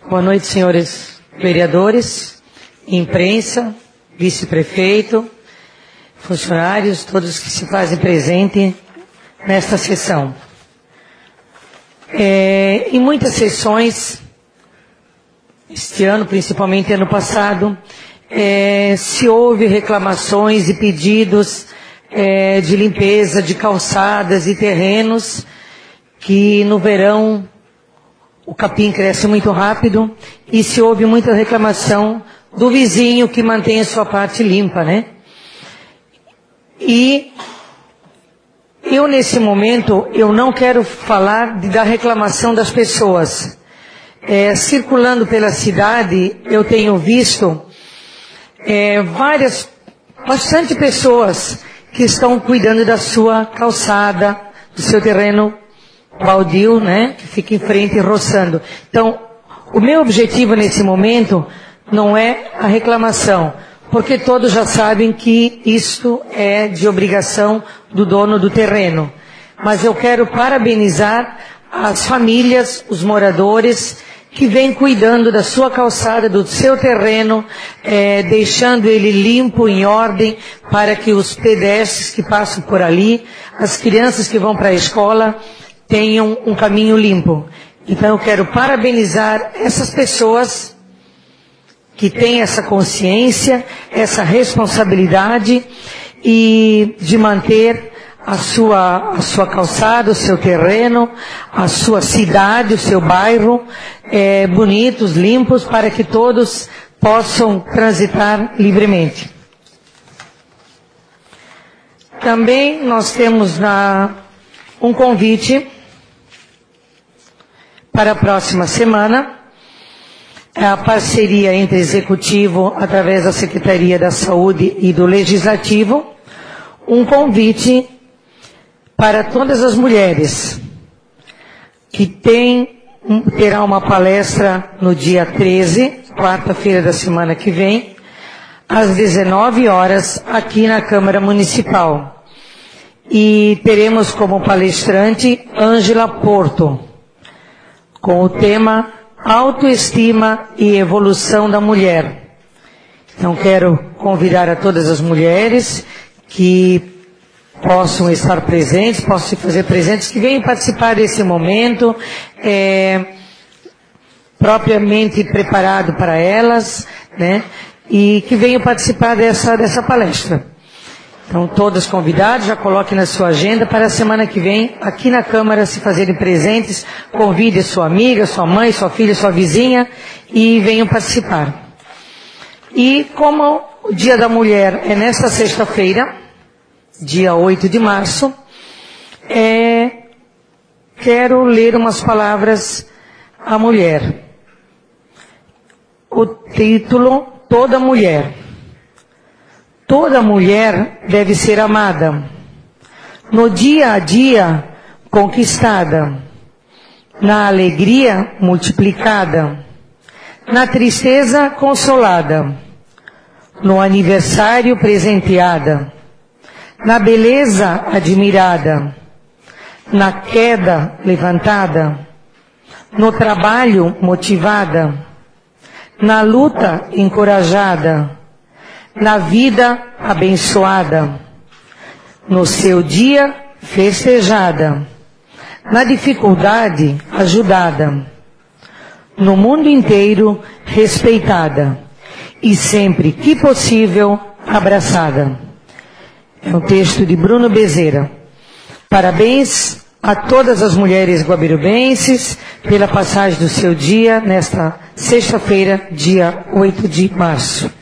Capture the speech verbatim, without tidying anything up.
Boa noite, senhores vereadores, imprensa, vice-prefeito, funcionários, todos que se fazem presente nesta sessão. É, em muitas sessões, este ano, principalmente ano passado, é, se houve reclamações e pedidos é, de limpeza de calçadas e terrenos, que no verão o capim cresce muito rápido e se houve muita reclamação do vizinho que mantém a sua parte limpa, né? E eu, nesse momento, eu não quero falar de, da reclamação das pessoas. É, circulando pela cidade, eu tenho visto é, várias, bastante pessoas que estão cuidando da sua calçada, do seu terreno baldio, né, que fica em frente roçando. Então, o meu objetivo nesse momento não é a reclamação, porque todos já sabem que isto é de obrigação do dono do terreno. Mas eu quero parabenizar as famílias, os moradores, que vêm cuidando da sua calçada, do seu terreno, é, deixando ele limpo, em ordem, para que os pedestres que passam por ali, as crianças que vão para a escola, tenham um caminho limpo. Então eu quero parabenizar essas pessoas que têm essa consciência, essa responsabilidade e de manter a sua, a sua calçada, o seu terreno, a sua cidade, o seu bairro é, bonitos, limpos, para que todos possam transitar livremente. Também nós temos na, um convite para a próxima semana, a parceria entre Executivo, através da Secretaria da Saúde e do Legislativo, um convite para todas as mulheres, que tem, terá uma palestra no dia treze, quarta-feira da semana que vem, às dezenove horas, aqui na Câmara Municipal. E teremos como palestrante Ângela Porto, com o tema Autoestima e Evolução da Mulher. Então quero convidar a todas as mulheres que possam estar presentes, possam se fazer presentes, que venham participar desse momento, é, propriamente preparado para elas, né? E que venham participar dessa, dessa palestra. Então, todas convidadas, já coloquem na sua agenda para a semana que vem, aqui na Câmara, se fazerem presentes, convide sua amiga, sua mãe, sua filha, sua vizinha e venham participar. E como o Dia da Mulher é nesta sexta-feira, dia oito de março, é, quero ler umas palavras à mulher. O título, Toda Mulher. Toda mulher deve ser amada, no dia a dia conquistada, na alegria multiplicada, na tristeza consolada, no aniversário presenteada, na beleza admirada, na queda levantada, no trabalho motivada, na luta encorajada, na vida abençoada, no seu dia festejada, na dificuldade ajudada, no mundo inteiro respeitada e sempre que possível abraçada. É um texto de Bruno Bezerra. Parabéns a todas as mulheres guabirubenses pela passagem do seu dia nesta sexta-feira, dia oito de março.